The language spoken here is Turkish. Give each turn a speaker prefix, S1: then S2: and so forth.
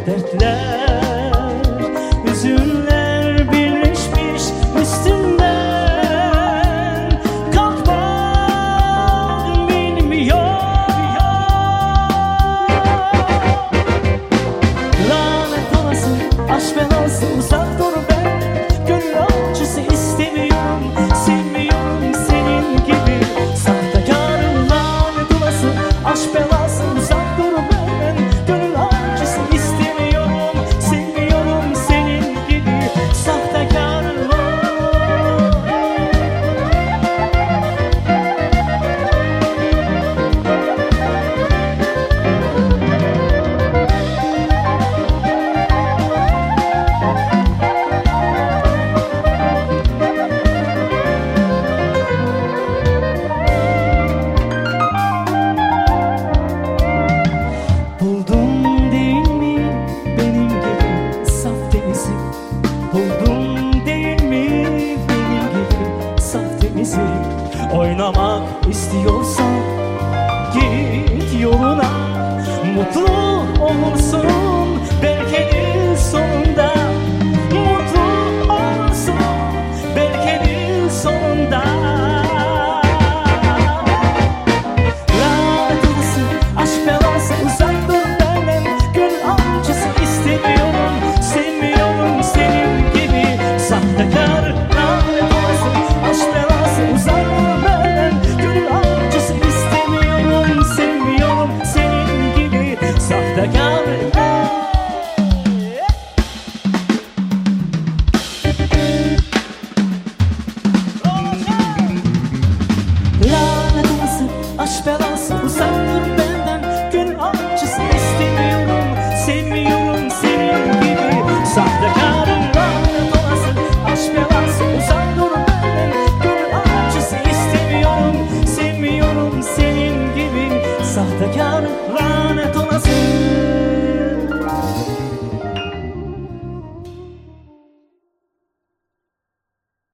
S1: dertler, hüzünler birleşmiş üstünden. Kalkmak bilmiyor. Lanet olası aşk belası, uzak dur benden. Gönül acısı istemiyorum, sevmiyorum senin gibi sahtekarım. Lanet olası aşk belası, uzak dur benden. Gönül acısı istemiyorum, sevmiyorum senin gibi sahtekarım. Buldum değil mi benim gibi saf temizi? Buldum değil mi benim gibi saf temizi? Oynamak istiyorsan git yoluna, mutlu olursun belki de sonunda. Mutlu olursun belki de sonunda. Lanet olası aşk belası, uzak dur benden. Gönül acısı istemiyorum, sevmiyorum senin gibi sahtekar. Lanet olası aşk belası, uzak dur benden. Gönül acısı istemiyorum, sevmiyorum senin gibi sahtekar. Lanet olası aşk belası, uzak dur benden. Gönül acısı istemiyorum, sevmiyorum senin gibi sahtekarım. Lanet olası aşk belası, uzak dur benden. Gönül acısı istemiyorum, sevmiyorum senin gibi sahtekarım.